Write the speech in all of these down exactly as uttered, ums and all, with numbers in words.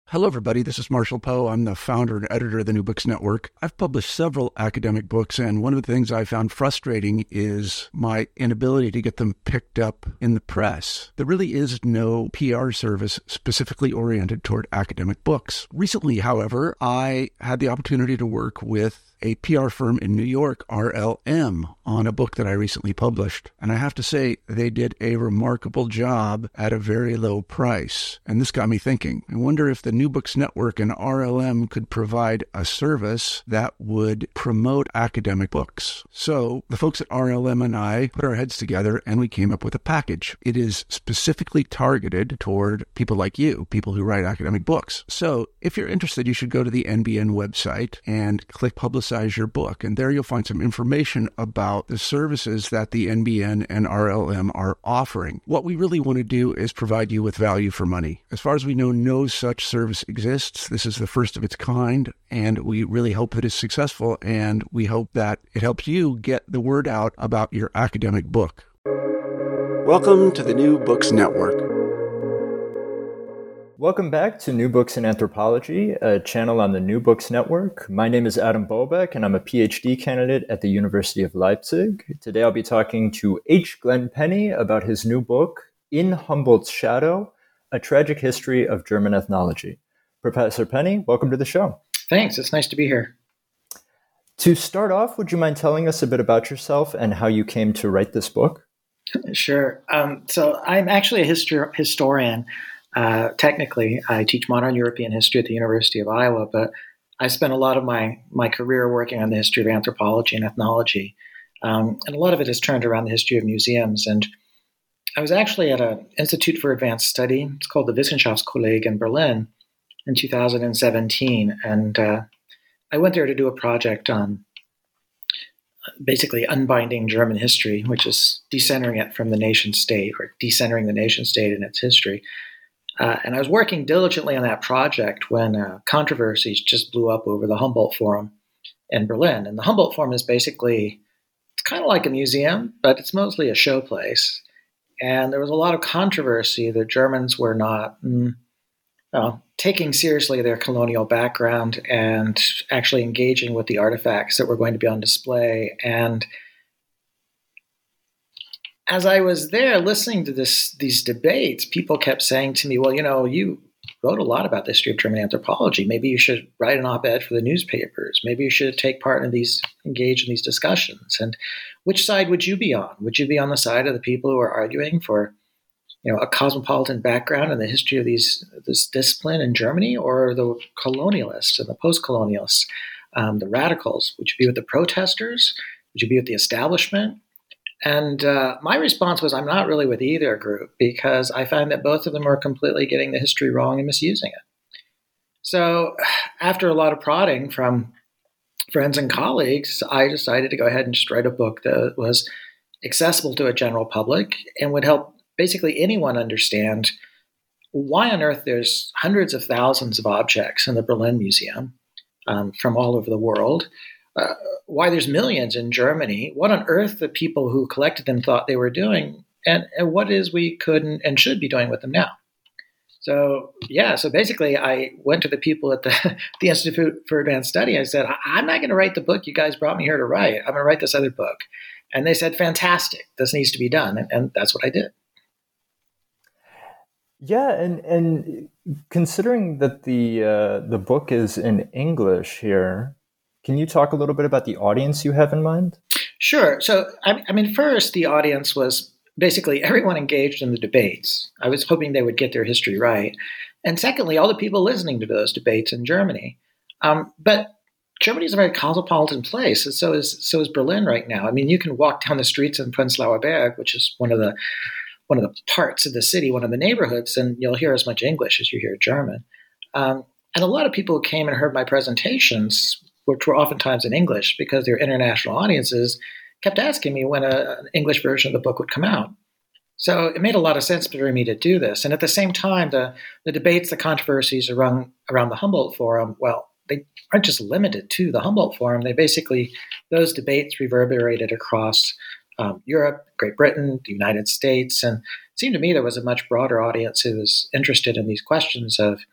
Hello, everybody. This is Marshall Poe. I'm the founder and editor of the New Books Network. I've published several academic books, and one of the things I found frustrating is my inability to get them picked up in the press. There really is no P R service specifically oriented toward academic books. Recently, however, I had the opportunity to work with a P R firm in New York, R L M, on a book that I recently published. And I have to say, they did a remarkable job at a very low price. And this got me thinking. I wonder if the New Books Network and R L M could provide a service that would promote academic books. So the folks at R L M and I put our heads together and we came up with a package. It is specifically targeted toward people like you, people who write academic books. So if you're interested, you should go to the N B N website and click Publicize your book. And there you'll find some information about the services that the N B N and R L M are offering. What we really want to do is provide you with value for money. As far as we know, no such service exists. This is the first of its kind, and we really hope that it's successful, and we hope that it helps you get the word out about your academic book. Welcome to the New Books Network. Welcome back to New Books in Anthropology, a channel on the New Books Network. My name is Adam Bobeck, and I'm a PhD candidate at the University of Leipzig. Today I'll be talking to H. Glenn Penny about his new book, In Humboldt's Shadow, A Tragic History of German Ethnology. Professor Penny, welcome to the show. Thanks. It's nice to be here. To start off, would you mind telling us a bit about yourself and how you came to write this book? Sure. Um, so I'm actually a histor- historian. Uh, technically, I teach modern European history at the University of Iowa, but I spent a lot of my, my career working on the history of anthropology and ethnology. Um, and a lot of it is turned around the history of museums. And I was actually at an Institute for Advanced Study. It's called the Wissenschaftskolleg in Berlin in two thousand seventeen. And uh, I went there to do a project on basically unbinding German history, which is decentering it from the nation state or decentering the nation state in its history. Uh, and I was working diligently on that project when uh, controversies just blew up over the Humboldt Forum in Berlin. And the Humboldt Forum is basically, it's kind of like a museum, but it's mostly a showplace. And there was a lot of controversy. The Germans were not mm, uh, taking seriously their colonial background and actually engaging with the artifacts that were going to be on display. And as I was there listening to this, these debates, people kept saying to me, well, you know, you wrote a lot about the history of German anthropology. Maybe you should write an op-ed for the newspapers. Maybe you should take part in these, engage in these discussions. And which side would you be on? Would you be on the side of the people who are arguing for, you know, a cosmopolitan background in the history of these this discipline in Germany, or the colonialists and the post-colonialists, um, the radicals? Would you be with the protesters? Would you be with the establishment? And uh, my response was, I'm not really with either group, because I find that both of them are completely getting the history wrong and misusing it. So after a lot of prodding from friends and colleagues, I decided to go ahead and just write a book that was accessible to a general public and would help basically anyone understand why on earth there's hundreds of thousands of objects in the Berlin Museum um, from all over the world. Uh, why there's millions in Germany, what on earth the people who collected them thought they were doing, and, and what is we could and, and should be doing with them now. So, yeah, so basically I went to the people at the, the Institute for Advanced Study. I said, I'm not going to write the book you guys brought me here to write. I'm going to write this other book. And they said, fantastic, this needs to be done. And, and that's what I did. Yeah, and and considering that the uh, the book is in English here, can you talk a little bit about the audience you have in mind? Sure. So, I, I mean, first, the audience was basically everyone engaged in the debates. I was hoping they would get their history right. And secondly, all the people listening to those debates in Germany. Um, but Germany is a very cosmopolitan place, and so is so is Berlin right now. I mean, you can walk down the streets in Prenzlauer Berg, which is one of the one of the parts of the city, one of the neighborhoods, and you'll hear as much English as you hear German. Um, and a lot of people who came and heard my presentations, which were oftentimes in English because they're international audiences, kept asking me when a, an English version of the book would come out. So it made a lot of sense for me to do this. And at the same time, the, the debates, the controversies around, around the Humboldt Forum, well, they aren't just limited to the Humboldt Forum. They basically, those debates reverberated across um, Europe, Great Britain, the United States. And it seemed to me there was a much broader audience who was interested in these questions of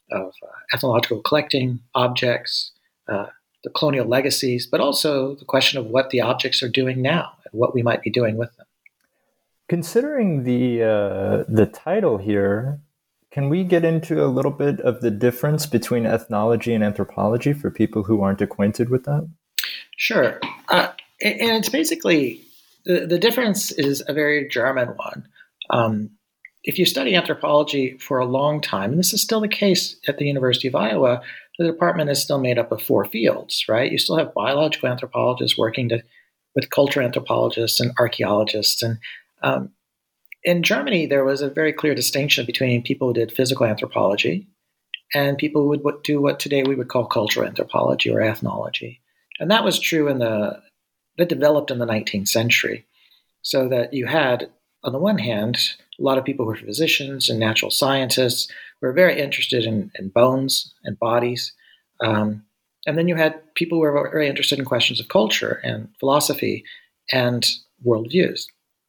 of uh, ethnological collecting objects, uh, the colonial legacies, but also the question of what the objects are doing now and what we might be doing with them. Considering the uh, the title here, can we get into a little bit of the difference between ethnology and anthropology for people who aren't acquainted with that? Sure. Uh, and it's basically, the, the difference is a very German one. Um, if you study anthropology for a long time, and this is still the case at the University of Iowa, the department is still made up of four fields, right? You still have biological anthropologists working to, with cultural anthropologists and archaeologists. And um, in Germany, there was a very clear distinction between people who did physical anthropology and people who would do what today we would call cultural anthropology or ethnology. And that was true in the, that developed in the nineteenth century. So that you had, on the one hand, a lot of people who were physicians and natural scientists who were very interested in, in bones and bodies. Um, and then you had people who were very interested in questions of culture and philosophy and worldviews.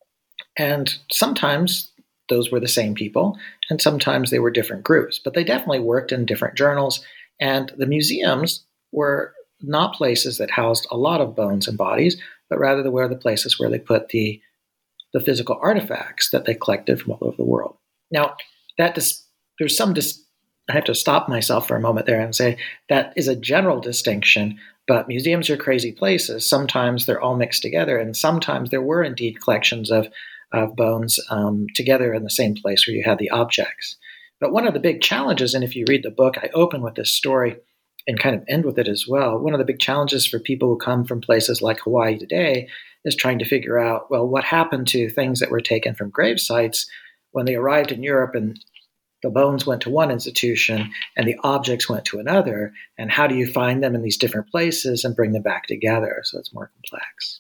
And sometimes those were the same people, and sometimes they were different groups. But they definitely worked in different journals. And the museums were not places that housed a lot of bones and bodies, but rather they were the places where they put the the physical artifacts that they collected from all over the world. Now, that dis- there's some dis- I have to stop myself for a moment there and say that is a general distinction, but museums are crazy places. Sometimes they're all mixed together, and sometimes there were indeed collections of, of bones um, together in the same place where you had the objects. But one of the big challenges, and if you read the book, I open with this story and kind of end with it as well. One of the big challenges for people who come from places like Hawaii today is trying to figure out, well, what happened to things that were taken from grave sites when they arrived in Europe and the bones went to one institution and the objects went to another, and how do you find them in these different places and bring them back together? So it's more complex.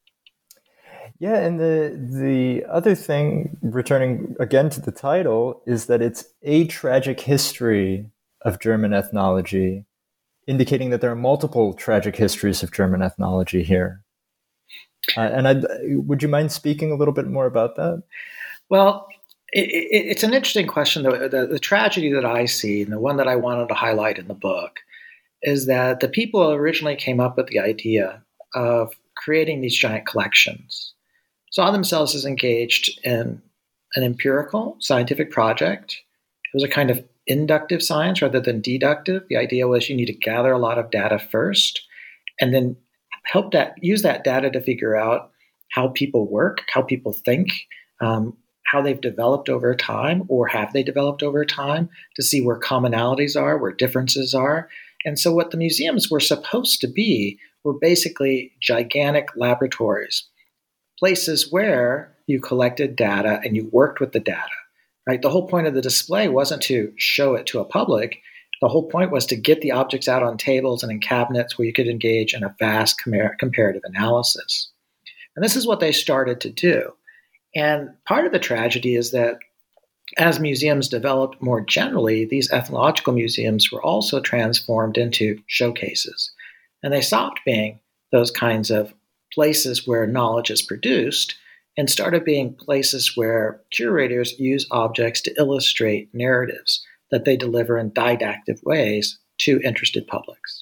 Yeah, and the the other thing, returning again to the title, is that it's A Tragic History of German Ethnology, indicating that there are multiple tragic histories of German ethnology here. Uh, and I'd, would you mind speaking a little bit more about that? Well, it, it, it's an interesting question. The, the, the tragedy that I see, and the one that I wanted to highlight in the book, is that the people who originally came up with the idea of creating these giant collections saw themselves as engaged in an empirical scientific project. It was a kind of inductive science rather than deductive. The idea was you need to gather a lot of data first and then help that use that data to figure out how people work, how people think, um, how they've developed over time, or have they developed over time, to see where commonalities are, where differences are. And so what the museums were supposed to be were basically gigantic laboratories, places where you collected data and you worked with the data. Right? The whole point of the display wasn't to show it to a public. The whole point was to get the objects out on tables and in cabinets where you could engage in a vast com- comparative analysis. And this is what they started to do. And part of the tragedy is that as museums developed more generally, these ethnological museums were also transformed into showcases. And they stopped being those kinds of places where knowledge is produced and started being places where curators use objects to illustrate narratives that they deliver in didactic ways to interested publics.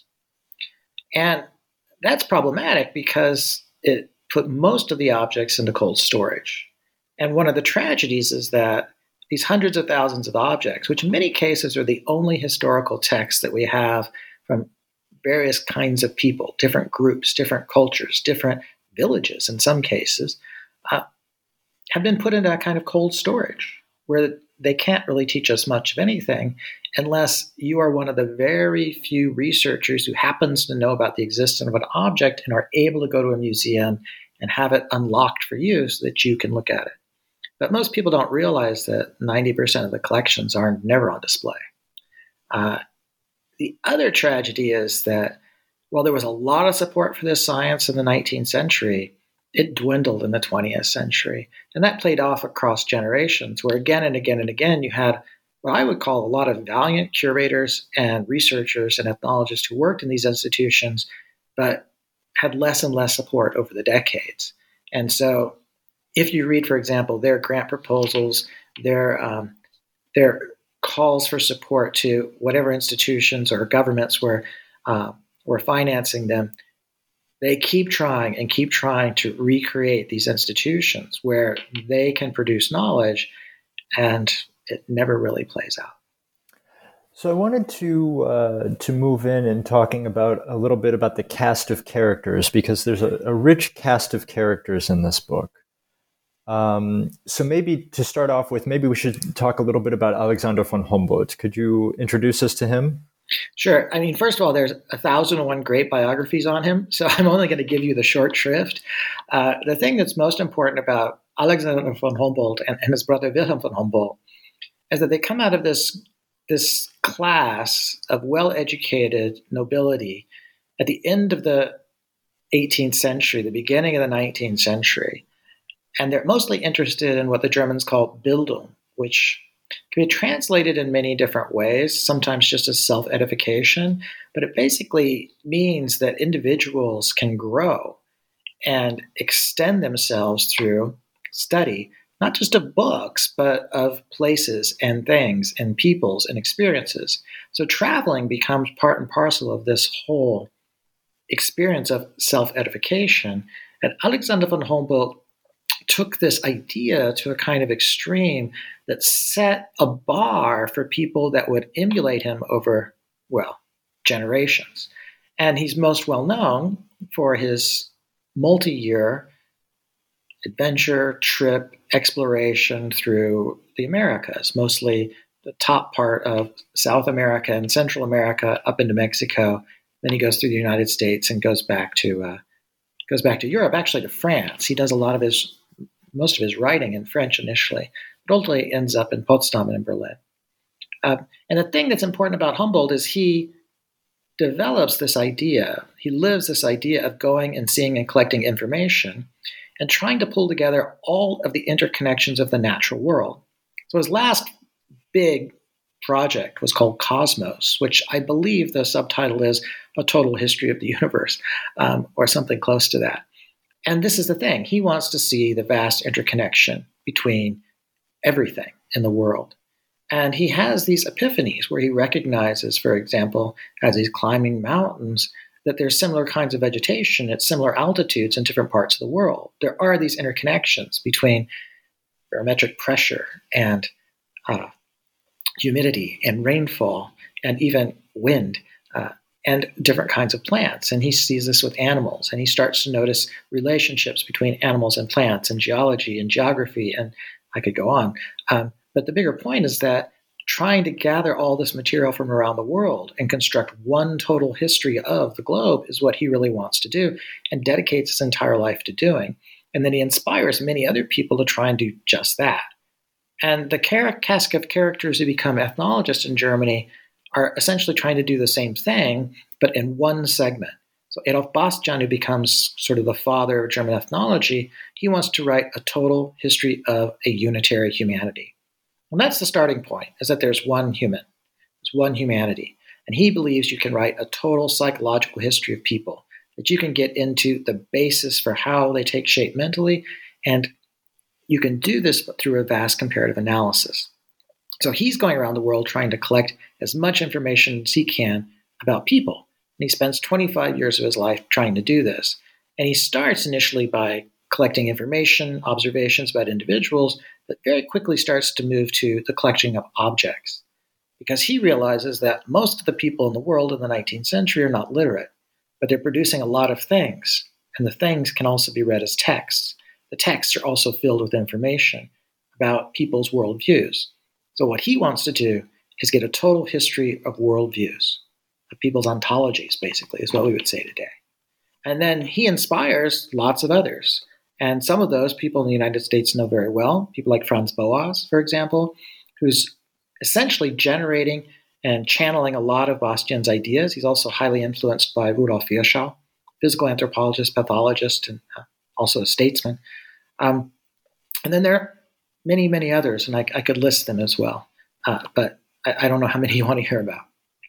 And that's problematic because it put most of the objects into cold storage. And one of the tragedies is that these hundreds of thousands of objects, which in many cases are the only historical texts that we have from various kinds of people, different groups, different cultures, different villages in some cases, uh, have been put into a kind of cold storage where they can't really teach us much of anything unless you are one of the very few researchers who happens to know about the existence of an object and are able to go to a museum and have it unlocked for you so that you can look at it. But most people don't realize that ninety percent of the collections are never on display. Uh, the other tragedy is that while there was a lot of support for this science in the nineteenth century, it dwindled in the twentieth century. And that played off across generations, where again and again and again you had what I would call a lot of valiant curators and researchers and ethnologists who worked in these institutions, but had less and less support over the decades. And so if you read, for example, their grant proposals, their um, their calls for support to whatever institutions or governments were uh, were financing them, they keep trying and keep trying to recreate these institutions where they can produce knowledge, and it never really plays out. So I wanted to uh, to move in and talking about a little bit about the cast of characters, because there's a, a rich cast of characters in this book. Um, so maybe to start off with, maybe we should talk a little bit about Alexander von Humboldt. Could you introduce us to him? Sure. I mean, first of all, there's a thousand and one great biographies on him, so I'm only going to give you the short shrift. Uh, the thing that's most important about Alexander von Humboldt and, and his brother Wilhelm von Humboldt is that they come out of this this class of well-educated nobility at the end of the eighteenth century, the beginning of the nineteenth century. And they're mostly interested in what the Germans call Bildung, which can be translated in many different ways, sometimes just as self-edification. But it basically means that individuals can grow and extend themselves through study, not just of books, but of places and things and peoples and experiences. So traveling becomes part and parcel of this whole experience of self-edification. And Alexander von Humboldt took this idea to a kind of extreme that set a bar for people that would emulate him over, well, generations. And he's most well known for his multi-year adventure, trip, exploration through the Americas, mostly the top part of South America and Central America up into Mexico. Then he goes through the United States and goes back to uh, goes back to Europe, actually to France. He does a lot of his most of his writing in French initially, but ultimately ends up in Potsdam and in Berlin. Uh, and the thing that's important about Humboldt is he develops this idea, he lives this idea of going and seeing and collecting information and trying to pull together all of the interconnections of the natural world. So his last big project was called Cosmos, which I believe the subtitle is A Total History of the Universe, um, or something close to that. And this is the thing. He wants to see the vast interconnection between everything in the world. And he has these epiphanies where he recognizes, for example, as he's climbing mountains, that there's similar kinds of vegetation at similar altitudes in different parts of the world. There are these interconnections between barometric pressure and uh, humidity and rainfall and even wind uh, and different kinds of plants. And he sees this with animals, and he starts to notice relationships between animals and plants and geology and geography, and I could go on. Um, but the bigger point is that trying to gather all this material from around the world and construct one total history of the globe is what he really wants to do and dedicates his entire life to doing. And then he inspires many other people to try and do just that. And the cast of characters who become ethnologists in Germany are essentially trying to do the same thing, but in one segment. So Adolf Bastian, who becomes sort of the father of German ethnology, he wants to write a total history of a unitary humanity. And that's the starting point, is that there's one human, there's one humanity. And he believes you can write a total psychological history of people, that you can get into the basis for how they take shape mentally, and you can do this through a vast comparative analysis. So he's going around the world trying to collect as much information as he can about people. And he spends twenty-five years of his life trying to do this. And he starts initially by collecting information, observations about individuals, but very quickly starts to move to the collection of objects. Because he realizes that most of the people in the world in the nineteenth century are not literate, but they're producing a lot of things. And the things can also be read as texts. The texts are also filled with information about people's worldviews. So what he wants to do is get a total history of worldviews, of people's ontologies, basically, is what we would say today. And then he inspires lots of others. And some of those people in the United States know very well, people like Franz Boas, for example, who's essentially generating and channeling a lot of Bastian's ideas. He's also highly influenced by Rudolf Virchow, physical anthropologist, pathologist, and uh, also a statesman. Um, and then there are many, many others, and I, I could list them as well. Uh, but I, I don't know how many you want to hear about.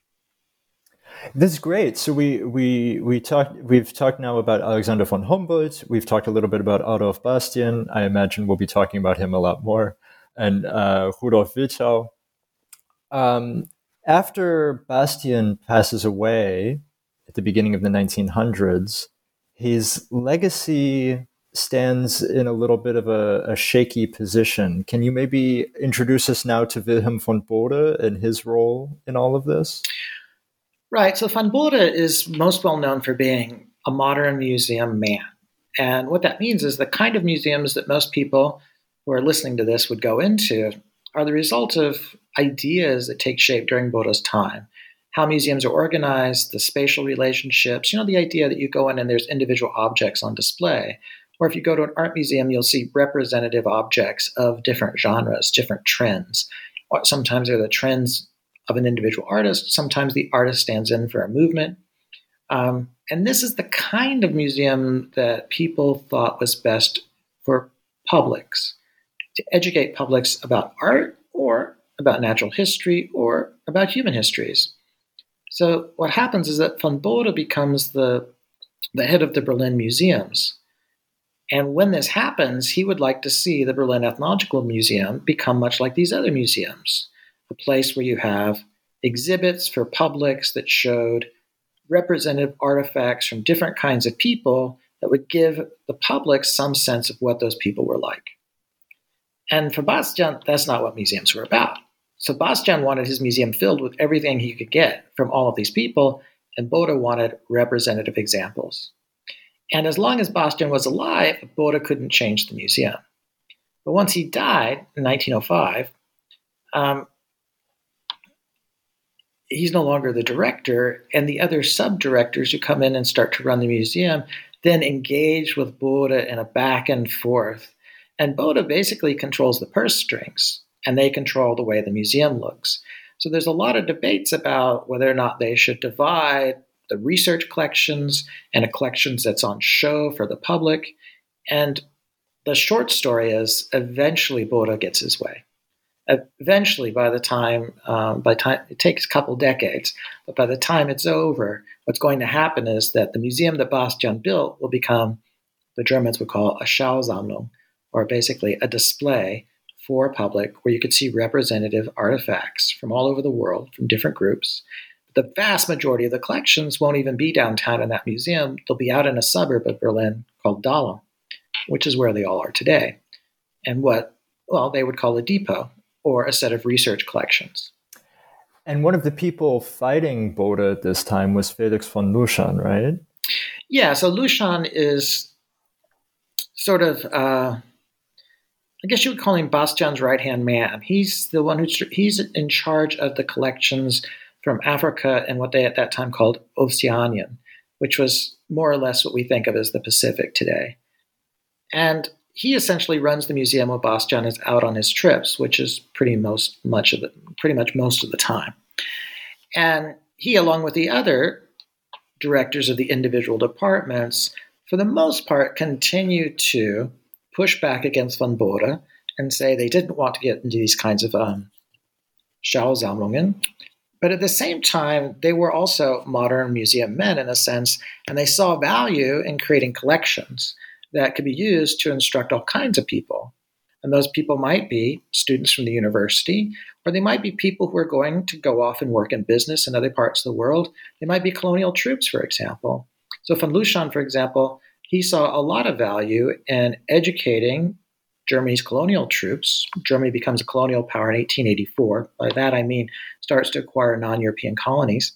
This is great. So we we we talked. We've talked now about Alexander von Humboldt. We've talked a little bit about Adolf Bastian. I imagine we'll be talking about him a lot more, and uh, Rudolf Virchow. Um, after Bastian passes away at the beginning of the nineteen hundreds, his legacy stands in a little bit of a, a shaky position. Can you maybe introduce us now to Wilhelm von Bode and his role in all of this? Right. So von Bode is most well known for being a modern museum man. And what that means is the kind of museums that most people who are listening to this would go into are the result of ideas that take shape during Bode's time. How museums are organized, the spatial relationships, you know, the idea that you go in and there's individual objects on display. Or if you go to an art museum, you'll see representative objects of different genres, different trends. Sometimes they're the trends of an individual artist. Sometimes the artist stands in for a movement. Um, and this is the kind of museum that people thought was best for publics, to educate publics about art or about natural history or about human histories. So what happens is that von Bode becomes the, the head of the Berlin museums. And when this happens, he would like to see the Berlin Ethnological Museum become much like these other museums, a place where you have exhibits for publics that showed representative artifacts from different kinds of people that would give the public some sense of what those people were like. And for Bastian, that's not what museums were about. So Bastian wanted his museum filled with everything he could get from all of these people, and Bode wanted representative examples. And as long as Bastian was alive, Bode couldn't change the museum. But once he died in nineteen oh five, um, he's no longer the director, and the other sub-directors who come in and start to run the museum then engage with Bode in a back and forth. And Bode basically controls the purse strings, and they control the way the museum looks. So there's a lot of debates about whether or not they should divide the research collections and a collections that's on show for the public. And the short story is eventually Bode gets his way. Eventually, by the time, um, by time it takes a couple decades, but by the time it's over, what's going to happen is that the museum that Bastian built will become, the Germans would call a Schausammlung, or basically a display for public where you could see representative artifacts from all over the world, from different groups. The vast majority of the collections won't even be downtown in that museum. They'll be out in a suburb of Berlin called Dahlem, which is where they all are today, and what, well, they would call a depot or a set of research collections. And one of the people fighting Bode at this time was Felix von Luschan, right? Yeah, so Luschan is sort of, uh, I guess you would call him Bastian's right-hand man. He's the one who's he's in charge of the collections from Africa and what they at that time called Oceanian, which was more or less what we think of as the Pacific today. And he essentially runs the museum while Bastian is out on his trips, which is pretty most much of the pretty much most of the time. And he, along with the other directors of the individual departments, for the most part, continue to push back against von Bode and say they didn't want to get into these kinds of um, Schausammlungen. But at the same time, they were also modern museum men in a sense, and they saw value in creating collections that could be used to instruct all kinds of people. And those people might be students from the university, or they might be people who are going to go off and work in business in other parts of the world. They might be colonial troops, for example. So von Luschan, for example, he saw a lot of value in educating Germany's colonial troops. Germany becomes a colonial power in eighteen eighty-four. By that I mean starts to acquire non-European colonies.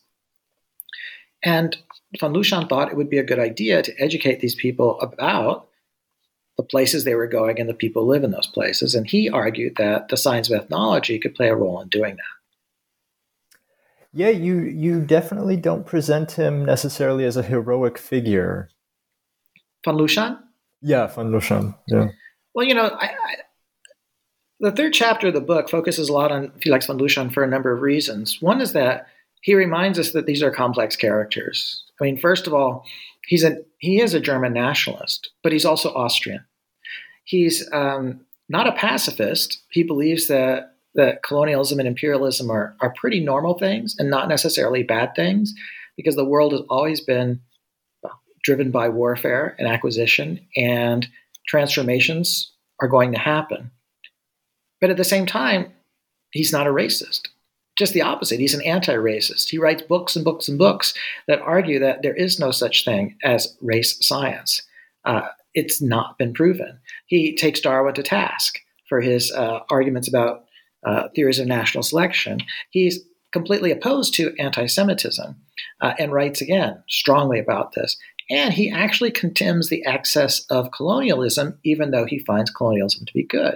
And von Luschan thought it would be a good idea to educate these people about the places they were going and the people who live in those places. And he argued that the science of ethnology could play a role in doing that. Yeah, you you definitely don't present him necessarily as a heroic figure. Von Luschan? Yeah, von Luschan. Yeah. Well, you know, I, I, the third chapter of the book focuses a lot on Felix von Luschan for a number of reasons. One is that he reminds us that these are complex characters. I mean, first of all, he's a he is a German nationalist, but he's also Austrian. He's um, not a pacifist. He believes that that colonialism and imperialism are are pretty normal things and not necessarily bad things, because the world has always been well, driven by warfare and acquisition, and transformations are going to happen. But at the same time, he's not a racist. just the opposite. He's an anti-racist. He writes books and books and books that argue that there is no such thing as race science. Uh, it's not been proven. He takes Darwin to task for his uh, arguments about uh, theories of national selection. He's completely opposed to anti-Semitism uh, and writes again strongly about this. And he actually condemns the excess of colonialism, even though he finds colonialism to be good.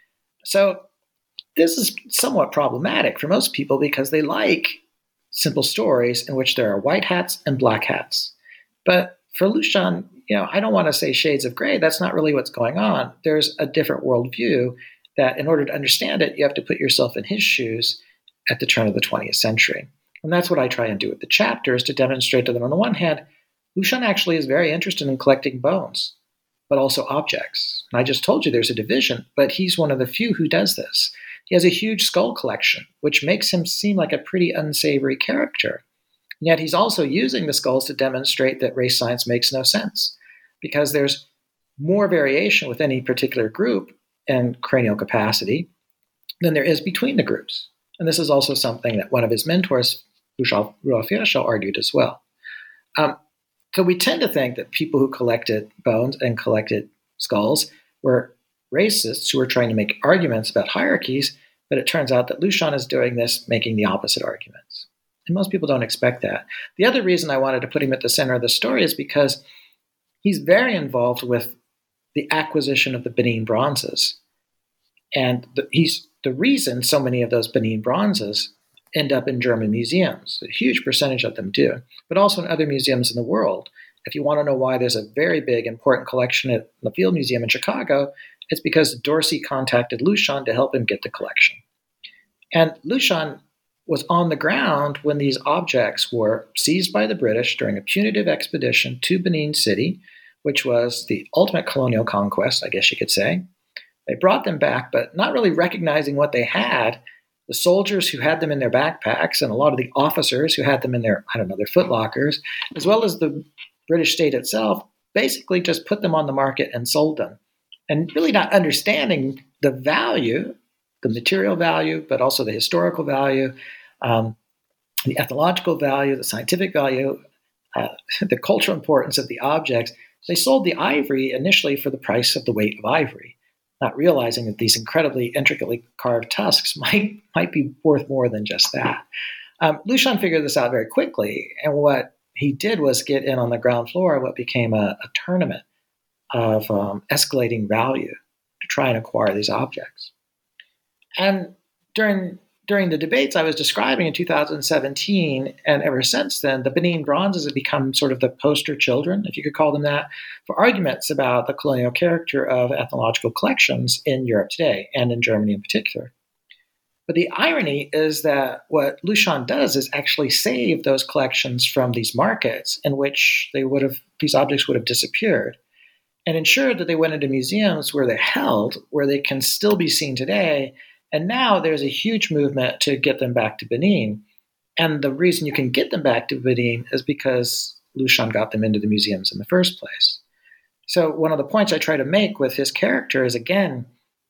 So this is somewhat problematic for most people because they like simple stories in which there are white hats and black hats. But for Luschan, you know, I don't want to say shades of gray. That's not really what's going on. There's a different worldview that in order to understand it, you have to put yourself in his shoes at the turn of the twentieth century. And that's what I try and do with the chapters, to demonstrate to them, on the one hand, Luschan actually is very interested in collecting bones, but also objects. And I just told you there's a division, but he's one of the few who does this. He has a huge skull collection, which makes him seem like a pretty unsavory character. And yet he's also using the skulls to demonstrate that race science makes no sense, because there's more variation with any particular group and cranial capacity than there is between the groups. And this is also something that one of his mentors, Rudolf Virchow, argued as well. Um, so we tend to think that people who collected bones and collected skulls were racists who were trying to make arguments about hierarchies, but it turns out that Luschan is doing this, making the opposite arguments. And most people don't expect that. The other reason I wanted to put him at the center of the story is because he's very involved with the acquisition of the Benin bronzes. And the, he's the reason so many of those Benin bronzes end up in German museums. A huge percentage of them do, but also in other museums in the world. If you want to know why there's a very big, important collection at the Field Museum in Chicago, it's because Dorsey contacted Luschan to help him get the collection. And Luschan was on the ground when these objects were seized by the British during a punitive expedition to Benin City, which was the ultimate colonial conquest, I guess you could say. They brought them back, but not really recognizing what they had. The soldiers who had them in their backpacks and a lot of the officers who had them in their, I don't know, their footlockers, as well as the British state itself, basically just put them on the market and sold them. And really not understanding the value, the material value, but also the historical value, um, the ethnological value, the scientific value, uh, the cultural importance of the objects. They sold the ivory initially for the price of the weight of ivory, not realizing that these incredibly intricately carved tusks might, might be worth more than just that. Um, Luschan figured this out very quickly, and what he did was get in on the ground floor of what became a, a tournament of um, escalating value to try and acquire these objects. And during during the debates I was describing in two thousand seventeen, and ever since then, the Benin bronzes have become sort of the poster children, if you could call them that, for arguments about the colonial character of ethnological collections in Europe today, and in Germany in particular. But the irony is that what Luschan does is actually save those collections from these markets in which they would have these objects would have disappeared, and ensure that they went into museums where they're held, where they can still be seen today. And now there's a huge movement to get them back to Benin. And the reason you can get them back to Benin is because Luschan got them into the museums in the first place. So one of the points I try to make with his character is, again,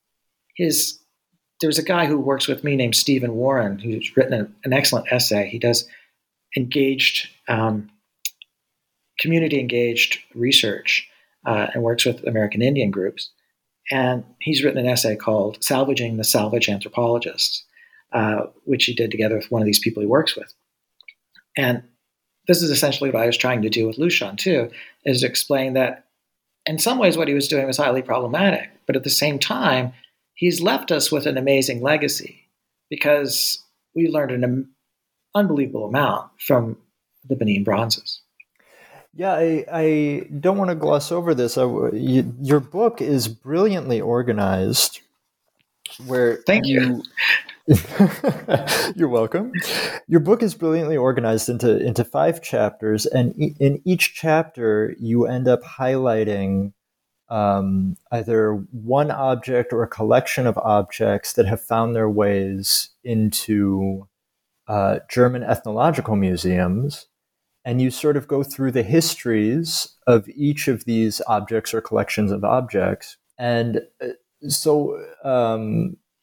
his there's a guy who works with me named Stephen Warren, who's written an, an excellent essay. He does engaged, um, community-engaged research uh, and works with American Indian groups. And he's written an essay called Salvaging the Salvage Anthropologists, uh, which he did together with one of these people he works with. And this is essentially what I was trying to do with Luschan, too, is to explain that in some ways what he was doing was highly problematic. But at the same time, he's left us with an amazing legacy because we learned an unbelievable amount from the Benin bronzes. Yeah, I, I don't want to gloss over this. I, you, your book is brilliantly organized. Where Thank you. you You're welcome. Your book is brilliantly organized into into five chapters, and e- in each chapter, you end up highlighting um, either one object or a collection of objects that have found their ways into uh, German ethnological museums. And you sort of go through the histories of each of these objects or collections of objects. And so um,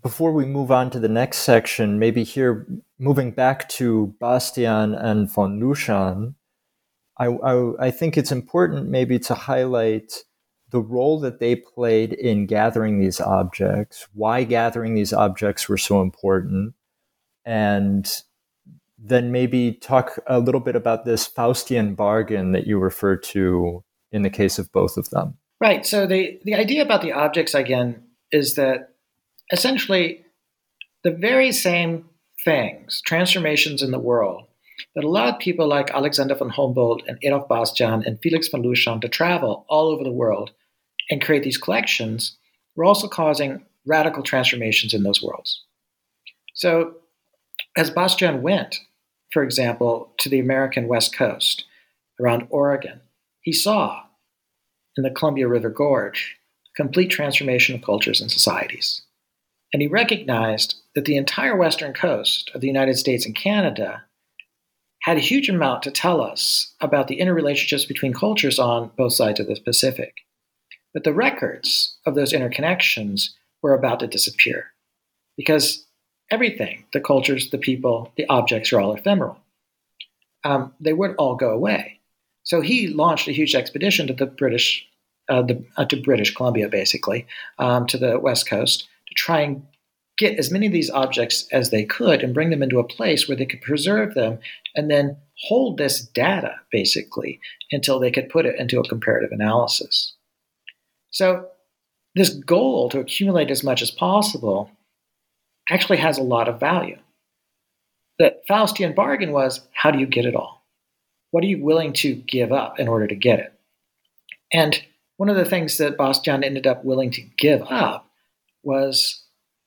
before we move on to the next section, maybe here, moving back to Bastian and von Luschan, I, I, I think it's important maybe to highlight the role that they played in gathering these objects, why gathering these objects were so important, and then maybe talk a little bit about this Faustian bargain that you referred to in the case of both of them. Right. So the, the idea about the objects, again, is that essentially the very same things, transformations in the world, that allowed people like Alexander von Humboldt and Adolf Bastian and Felix von Luschan to travel all over the world and create these collections, were also causing radical transformations in those worlds. So as Bastian went, for example, to the American West Coast, around Oregon, he saw in the Columbia River Gorge a complete transformation of cultures and societies. And he recognized that the entire western coast of the United States and Canada had a huge amount to tell us about the interrelationships between cultures on both sides of the Pacific. But the records of those interconnections were about to disappear because everything, the cultures, the people, the objects are all ephemeral. Um, they would all go away. So he launched a huge expedition to the British, uh, the, uh, to British Columbia, basically, um, to the West Coast, to try and get as many of these objects as they could and bring them into a place where they could preserve them and then hold this data, basically, until they could put it into a comparative analysis. So this goal to accumulate as much as possible actually has a lot of value. The Faustian bargain was, how do you get it all? What are you willing to give up in order to get it? And one of the things that Bastian ended up willing to give up was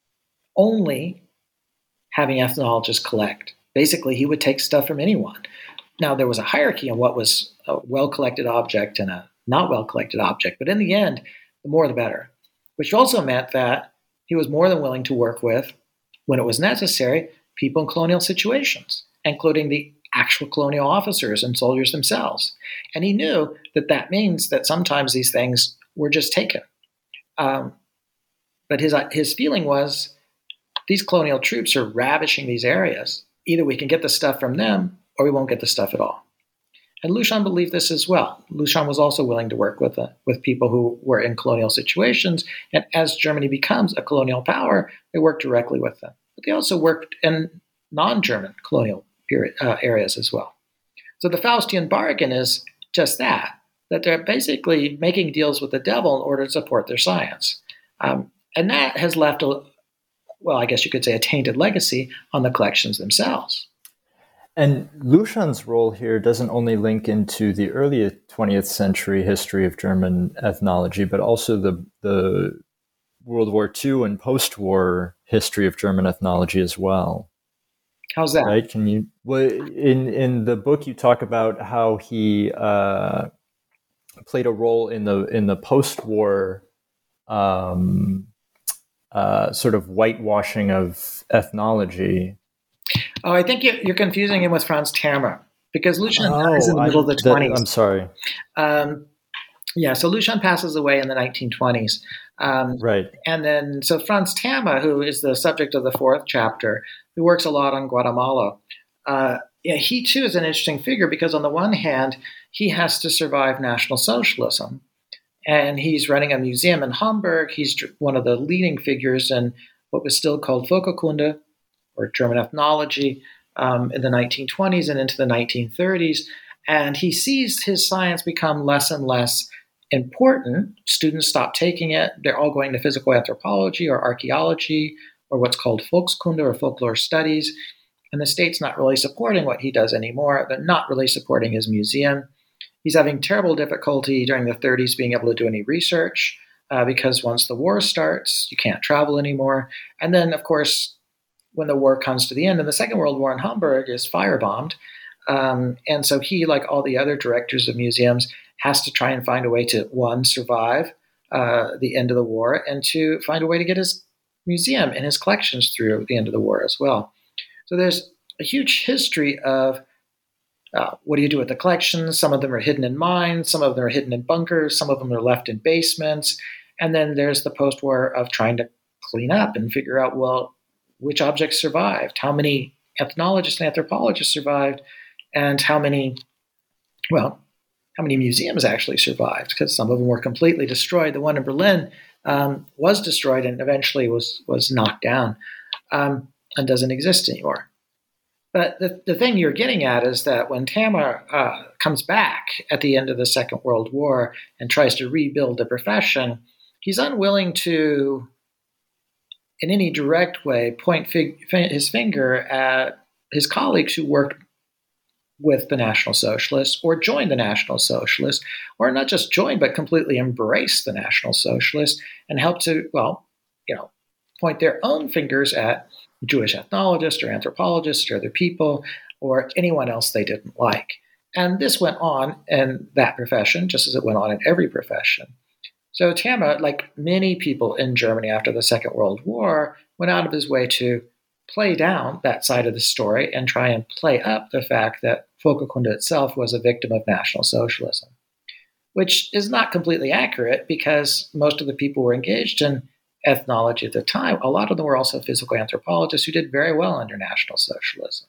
only having ethnologists collect. Basically, he would take stuff from anyone. Now, there was a hierarchy on what was a well-collected object and a not well-collected object, but in the end, the more the better, which also meant that he was more than willing to work with, when it was necessary, people in colonial situations, including the actual colonial officers and soldiers themselves. And he knew that that means that sometimes these things were just taken. Um, but his, his feeling was, these colonial troops are ravishing these areas. Either we can get the stuff from them or we won't get the stuff at all. And Luschan believed this as well. Luschan was also willing to work with, uh, with people who were in colonial situations. And as Germany becomes a colonial power, they worked directly with them. But they also worked in non-German colonial period, uh, areas as well. So the Faustian bargain is just that, that they're basically making deals with the devil in order to support their science. Um, and that has left a, well, I guess you could say a tainted legacy on the collections themselves. And Luschan's role here doesn't only link into the early twentieth century history of German ethnology, but also the, the World War Two and post-war history of German ethnology as well. How's that? Right? Can you, well, in, in the book, you talk about how he uh, played a role in the, in the post-war um, Uh, sort of whitewashing of ethnology. Oh, I think you're confusing him with Franz Termer, because Luschan oh, dies in the middle I, of the twenties. I'm sorry. Um, yeah, so Luschan passes away in the nineteen twenties. Um, right. And then, so Franz Termer, who is the subject of the fourth chapter, who works a lot on Guatemala, uh, yeah, he too is an interesting figure because on the one hand, he has to survive National Socialism. And he's running a museum in Hamburg. He's one of the leading figures in what was still called Völkerkunde, or German ethnology, um, in the nineteen twenties and into the nineteen thirties. And he sees his science become less and less important. Students stop taking it. They're all going to physical anthropology or archaeology or what's called Volkskunde or folklore studies. And the state's not really supporting what he does anymore. They're not really supporting his museum. He's having terrible difficulty during the thirties being able to do any research uh, because once the war starts, you can't travel anymore. And then, of course, when the war comes to the end, and the Second World War in Hamburg is firebombed. Um, and so he, like all the other directors of museums, has to try and find a way to, one, survive uh, the end of the war, and to find a way to get his museum and his collections through the end of the war as well. So there's a huge history of Uh, what do you do with the collections? Some of them are hidden in mines. Some of them are hidden in bunkers. Some of them are left in basements. And then there's the post-war of trying to clean up and figure out, well, which objects survived, how many ethnologists and anthropologists survived, and how many, well, how many museums actually survived, because some of them were completely destroyed. The one in Berlin um, was destroyed and eventually was was knocked down um, and doesn't exist anymore. But the, the thing you're getting at is that when Tammer uh, comes back at the end of the Second World War and tries to rebuild the profession, he's unwilling to, in any direct way, point fig- his finger at his colleagues who worked with the National Socialists or joined the National Socialists, or not just joined, but completely embraced the National Socialists and helped to, well, you know, point their own fingers at Jewish ethnologists or anthropologists or other people or anyone else they didn't like. And this went on in that profession, just as it went on in every profession. So Tammer, like many people in Germany after the Second World War, went out of his way to play down that side of the story and try and play up the fact that Völkerkunde itself was a victim of National Socialism, which is not completely accurate because most of the people who were engaged in ethnology at the time, a lot of them were also physical anthropologists who did very well under National Socialism.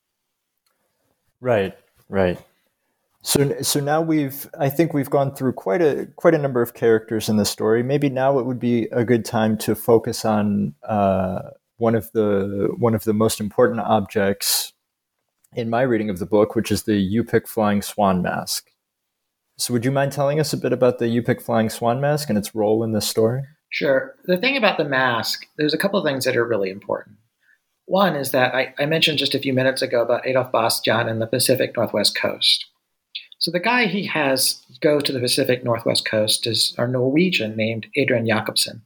Right, right. So, so now we've, I think we've gone through quite a quite a number of characters in the story. Maybe now it would be a good time to focus on uh, one of the one of the most important objects in my reading of the book, which is the U-Pick Flying Swan Mask. So, would you mind telling us a bit about the U-Pick Flying Swan Mask and its role in this story? Sure. The thing about the mask, there's a couple of things that are really important. One is that I, I mentioned just a few minutes ago about Adolf Bastian and the Pacific Northwest coast. So the guy he has go to the Pacific Northwest coast is a Norwegian named Adrian Jacobsen.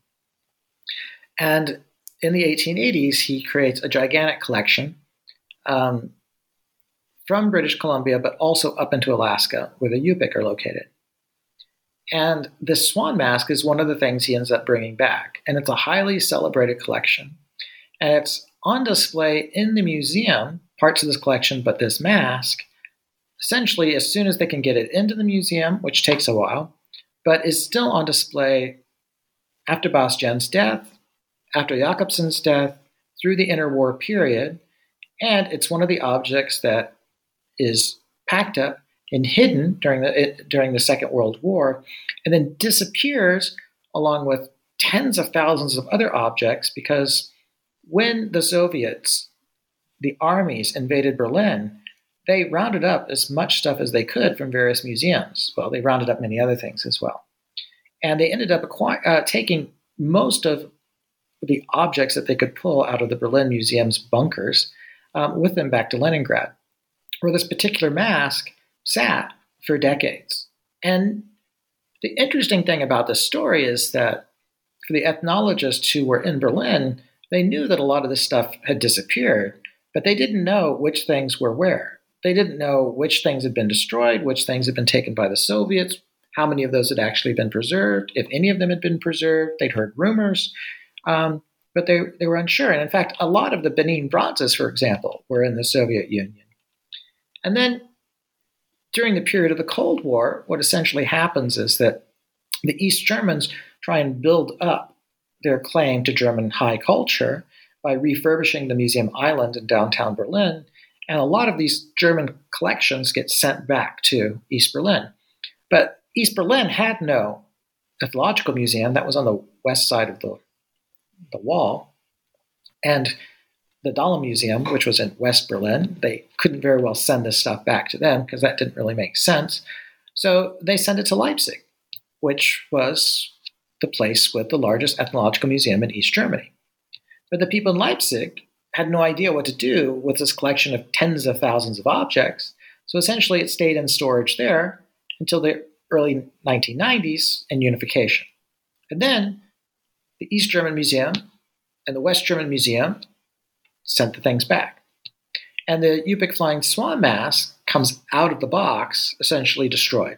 And in the eighteen eighties, he creates a gigantic collection um, from British Columbia, but also up into Alaska, where the Yupik are located. And this swan mask is one of the things he ends up bringing back. And it's a highly celebrated collection. And it's on display in the museum, parts of this collection, but this mask, essentially as soon as they can get it into the museum, which takes a while, but is still on display after Bastian's death, after Jacobsen's death, through the interwar period. And it's one of the objects that is packed up and hidden during the it, during the Second World War, and then disappears along with tens of thousands of other objects, because when the Soviets, the armies, invaded Berlin, they rounded up as much stuff as they could from various museums. Well, they rounded up many other things as well. And they ended up acquire, uh, taking most of the objects that they could pull out of the Berlin Museum's bunkers um, with them back to Leningrad, where this particular mask sat for decades. And the interesting thing about this story is that for the ethnologists who were in Berlin, they knew that a lot of this stuff had disappeared, but they didn't know which things were where. They didn't know which things had been destroyed, which things had been taken by the Soviets, how many of those had actually been preserved, if any of them had been preserved. They'd heard rumors, um, but they, they were unsure. And in fact, a lot of the Benin bronzes, for example, were in the Soviet Union. And then during the period of the Cold War, what essentially happens is that the East Germans try and build up their claim to German high culture by refurbishing the Museum Island in downtown Berlin. And a lot of these German collections get sent back to East Berlin. But East Berlin had no ethnological museum. That was on the west side of the, the wall. And the Dahlem Museum, which was in West Berlin, they couldn't very well send this stuff back to them because that didn't really make sense. So they sent it to Leipzig, which was the place with the largest ethnological museum in East Germany. But the people in Leipzig had no idea what to do with this collection of tens of thousands of objects. So essentially it stayed in storage there until the early nineteen nineties and unification. And then the East German Museum and the West German Museum sent the things back. And the U-Pick Flying Swan mask comes out of the box, essentially destroyed.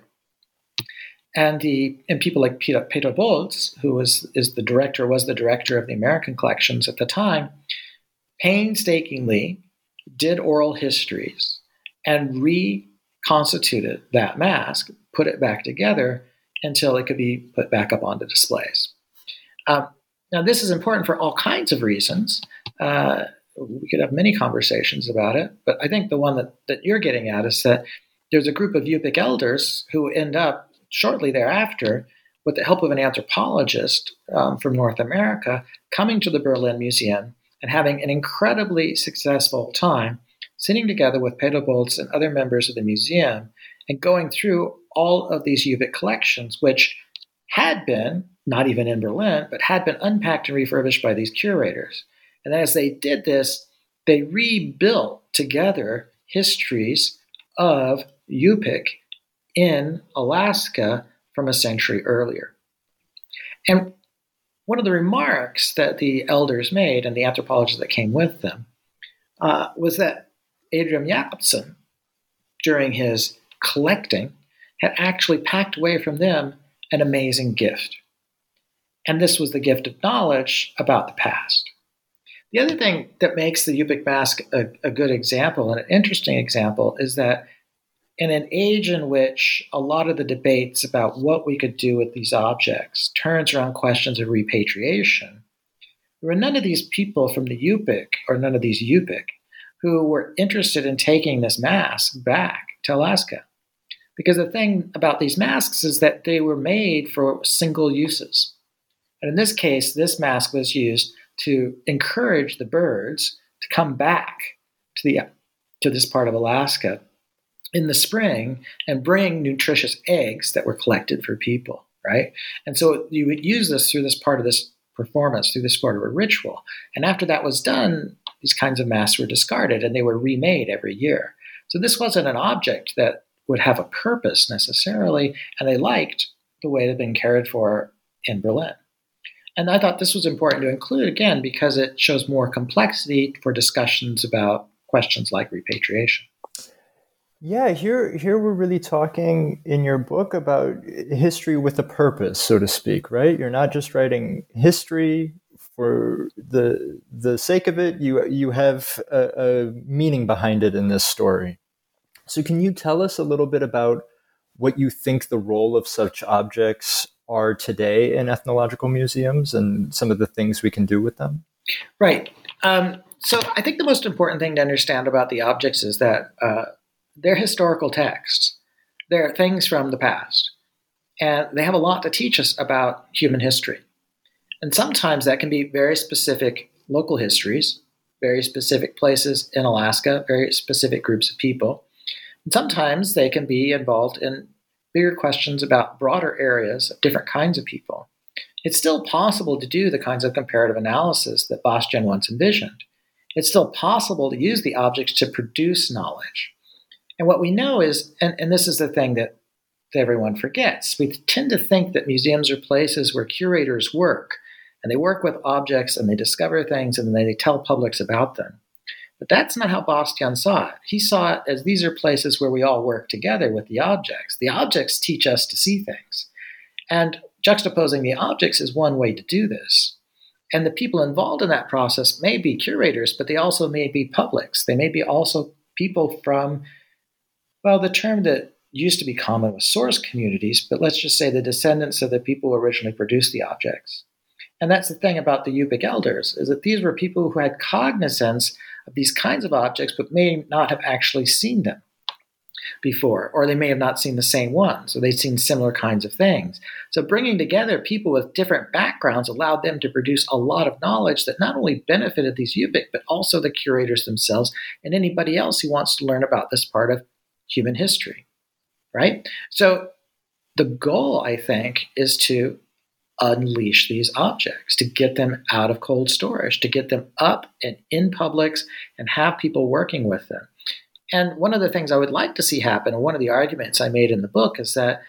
And the and people like Peter, Peter Bolz, who was is the director, was the director of the American collections at the time, painstakingly did oral histories and reconstituted that mask, put it back together until it could be put back up onto displays. Um, Now, this is important for all kinds of reasons. Uh, we could have many conversations about it, but I think the one that, that you're getting at is that there's a group of Yupik elders who end up shortly thereafter, with the help of an anthropologist um, from North America, coming to the Berlin Museum and having an incredibly successful time sitting together with Peter Bolz and other members of the museum and going through all of these Yupik collections, which had been, not even in Berlin, but had been unpacked and refurbished by these curators. And as they did this, they rebuilt together histories of Yupik in Alaska from a century earlier. And one of the remarks that the elders made and the anthropologists that came with them uh, was that Adrian Jacobson, during his collecting, had actually packed away from them an amazing gift. And this was the gift of knowledge about the past. The other thing that makes the Yupik mask a, a good example and an interesting example is that in an age in which a lot of the debates about what we could do with these objects turns around questions of repatriation, there were none of these people from the Yupik or none of these Yupik who were interested in taking this mask back to Alaska. Because the thing about these masks is that they were made for single uses. And in this case, this mask was used to encourage the birds to come back to the to this part of Alaska in the spring and bring nutritious eggs that were collected for people, right? And so you would use this through this part of this performance, through this part of a ritual. And after that was done, these kinds of masks were discarded and they were remade every year. So this wasn't an object that would have a purpose necessarily, and they liked the way it had been cared for in Berlin. And I thought this was important to include, again, because it shows more complexity for discussions about questions like repatriation. Yeah, here here we're really talking in your book about history with a purpose, so to speak, right? You're not just writing history for the the sake of it. You you have a, a meaning behind it in this story. So can you tell us a little bit about what you think the role of such objects are today in ethnological museums and some of the things we can do with them? Right. Um, so I think the most important thing to understand about the objects is that uh, they're historical texts. They're things from the past. And they have a lot to teach us about human history. And sometimes that can be very specific local histories, very specific places in Alaska, very specific groups of people. And sometimes they can be involved in bigger questions about broader areas of different kinds of people. It's still possible to do the kinds of comparative analysis that Bastian once envisioned. It's still possible to use the objects to produce knowledge. And what we know is, and, and this is the thing that, that everyone forgets, we tend to think that museums are places where curators work, and they work with objects and they discover things and then they tell publics about them. But that's not how Bastian saw it. He saw it as these are places where we all work together with the objects. The objects teach us to see things. And juxtaposing the objects is one way to do this. And the people involved in that process may be curators, but they also may be publics. They may be also people from, well, the term that used to be common was source communities, but let's just say the descendants of the people who originally produced the objects. And that's the thing about the Yupik elders, is that these were people who had cognizance of these kinds of objects, but may not have actually seen them before, or they may have not seen the same ones, or they'd seen similar kinds of things. So bringing together people with different backgrounds allowed them to produce a lot of knowledge that not only benefited these Yupik, but also the curators themselves and anybody else who wants to learn about this part of human history, right? So the goal, I think, is to unleash these objects, to get them out of cold storage, to get them up and in Publix and have people working with them. And one of the things I would like to see happen, and one of the arguments I made in the book, is that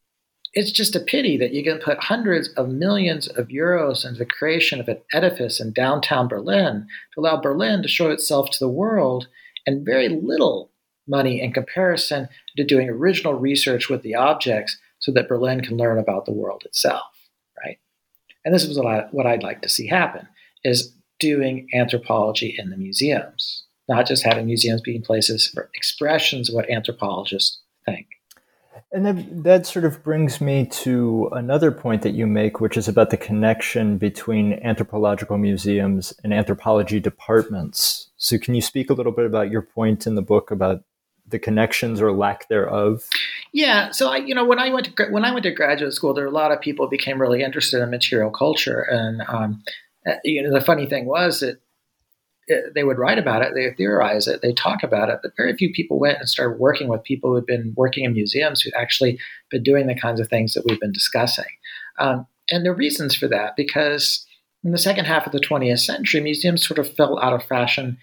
it's just a pity that you can put hundreds of millions of euros into the creation of an edifice in downtown Berlin to allow Berlin to show itself to the world, and very little money in comparison to doing original research with the objects so that Berlin can learn about the world itself. Right? And this is what, I, what I'd like to see happen, is doing anthropology in the museums, not just having museums being places for expressions of what anthropologists think. And that, that sort of brings me to another point that you make, which is about the connection between anthropological museums and anthropology departments. So can you speak a little bit about your point in the book about the connections or lack thereof? Yeah. So I, you know, when I went to when I went to graduate school, there were a lot of people became really interested in material culture, and um, you know, the funny thing was that they would write about it, they theorize it, they talk about it, but very few people went and started working with people who had been working in museums who'd actually been doing the kinds of things that we've been discussing. Um, and there are reasons for that, because in the second half of the twentieth century, museums sort of fell out of fashion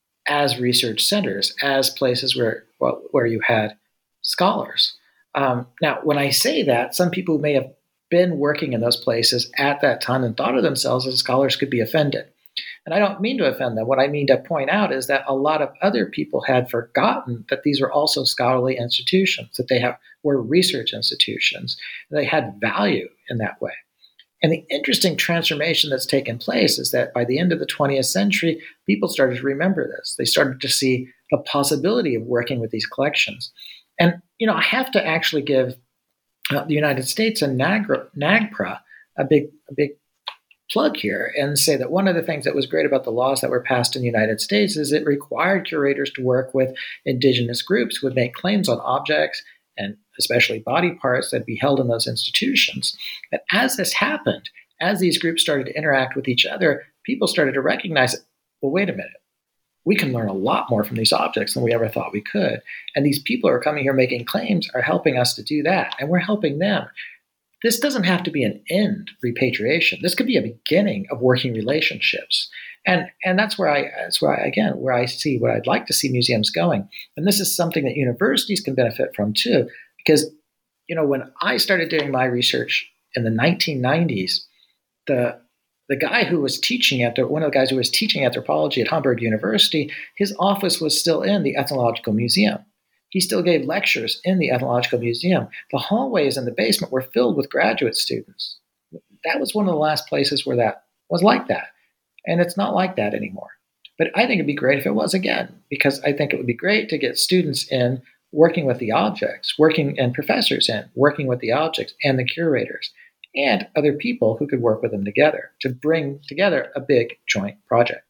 as research centers, as places where well, where you had scholars. Um, now, when I say that, some people who may have been working in those places at that time and thought of themselves as scholars could be offended. And I don't mean to offend them. What I mean to point out is that a lot of other people had forgotten that these were also scholarly institutions, that they have, were research institutions. They had value in that way. And the interesting transformation that's taken place is that by the end of the twentieth century, people started to remember this. They started to see the possibility of working with these collections. And, you know, I have to actually give uh, the United States and NAGRA, NAGPRA a big, a big plug here and say that one of the things that was great about the laws that were passed in the United States is it required curators to work with indigenous groups who would make claims on objects and especially body parts that be held in those institutions. But as this happened, as these groups started to interact with each other, people started to recognize, well, wait a minute, we can learn a lot more from these objects than we ever thought we could. And these people who are coming here making claims are helping us to do that, and we're helping them. This doesn't have to be an end repatriation. This could be a beginning of working relationships. And, and that's where I, that's where I, again, where I see what I'd like to see museums going. And this is something that universities can benefit from too, because, you know, when I started doing my research in the nineteen nineties, the, the guy who was teaching at the, one of the guys who was teaching anthropology at Hamburg University, his office was still in the Ethnological Museum. He still gave lectures in the Ethnological Museum. The hallways in the basement were filled with graduate students. That was one of the last places where that was like that. And it's not like that anymore. But I think it'd be great if it was again, because I think it would be great to get students in working with the objects, working and professors in working with the objects and the curators and other people who could work with them together to bring together a big joint project.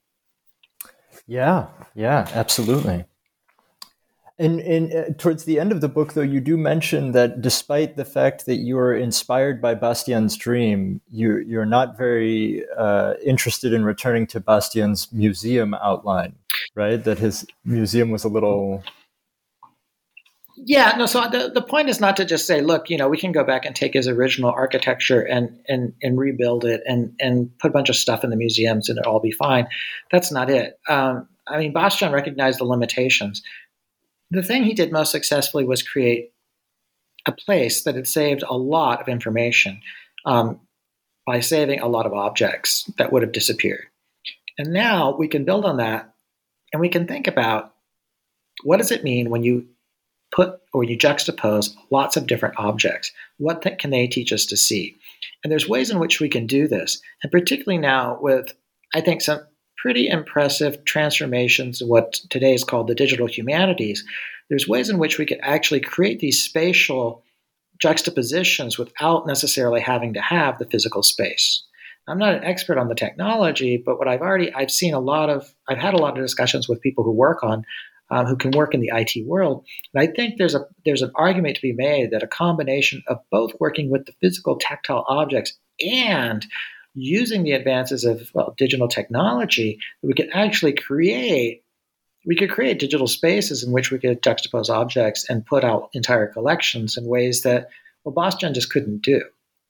Yeah, yeah, absolutely. And, and uh, towards the end of the book, though, you do mention that despite the fact that you were inspired by Bastian's dream, you, you're not very uh, interested in returning to Bastian's museum outline, right? That his museum was a little... Yeah, no, so the, the point is not to just say, look, you know, we can go back and take his original architecture and and, and rebuild it and, and put a bunch of stuff in the museums and it'll all be fine. That's not it. Um, I mean, Bastian recognized the limitations. The thing he did most successfully was create a place that had saved a lot of information um, by saving a lot of objects that would have disappeared. And now we can build on that and we can think about what does it mean when you put or you juxtapose lots of different objects? What th- can they teach us to see? And there's ways in which we can do this. And particularly now with, I think, some pretty impressive transformations of what today is called the digital humanities, there's ways in which we could actually create these spatial juxtapositions without necessarily having to have the physical space. I'm not an expert on the technology, but what I've already, I've seen a lot of, I've had a lot of discussions with people who work on, um, who can work in the I T world. And I think there's a, there's an argument to be made that a combination of both working with the physical tactile objects and using the advances of well, digital technology, we could actually create, we could create digital spaces in which we could juxtapose objects and put out entire collections in ways that, well, Bastian just couldn't do.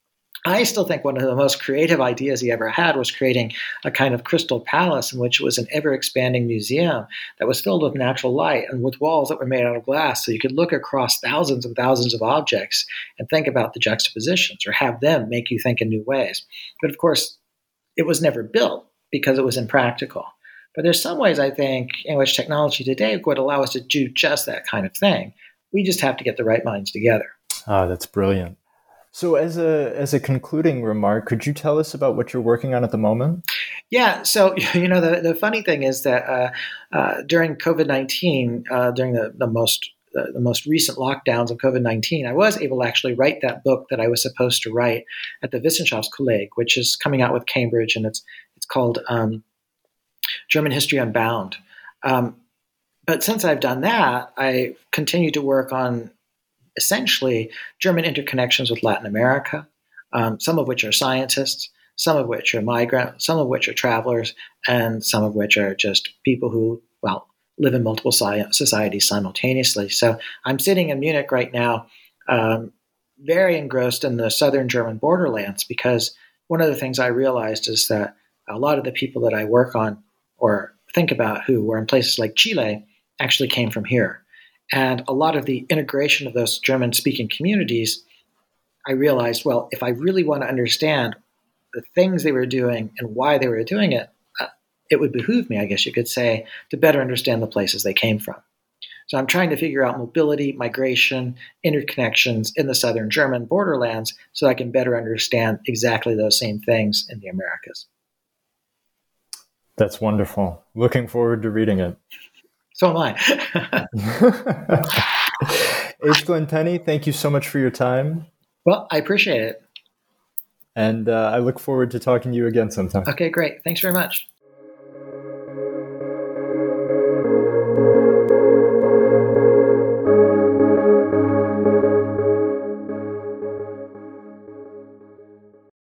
I still think one of the most creative ideas he ever had was creating a kind of crystal palace in which it was an ever-expanding museum that was filled with natural light and with walls that were made out of glass, so you could look across thousands and thousands of objects and think about the juxtapositions or have them make you think in new ways. But of course, it was never built because it was impractical. But there's some ways, I think, in which technology today would allow us to do just that kind of thing. We just have to get the right minds together. Ah, that's brilliant. So as a as a concluding remark, could you tell us about what you're working on at the moment? Yeah. So, you know, the, the funny thing is that uh, uh, during COVID nineteen, uh, during the, the most the, the most recent lockdowns of COVID nineteen, I was able to actually write that book that I was supposed to write at the Wissenschaftskolleg, which is coming out with Cambridge, and it's it's called um, German History Unbound. Um, but since I've done that, I continue to work on essentially German interconnections with Latin America, um, some of which are scientists, some of which are migrants, some of which are travelers, and some of which are just people who, well, live in multiple societies simultaneously. So I'm sitting in Munich right now, um, very engrossed in the southern German borderlands, because one of the things I realized is that a lot of the people that I work on or think about who were in places like Chile actually came from here. And a lot of the integration of those German-speaking communities, I realized, well, if I really want to understand the things they were doing and why they were doing it, uh, it would behoove me, I guess you could say, to better understand the places they came from. So I'm trying to figure out mobility, migration, interconnections in the southern German borderlands so I can better understand exactly those same things in the Americas. That's wonderful. Looking forward to reading it. So am I. H. Glenn Penny, thank you so much for your time. Well, I appreciate it. And uh, I look forward to talking to you again sometime. Okay, great. Thanks very much.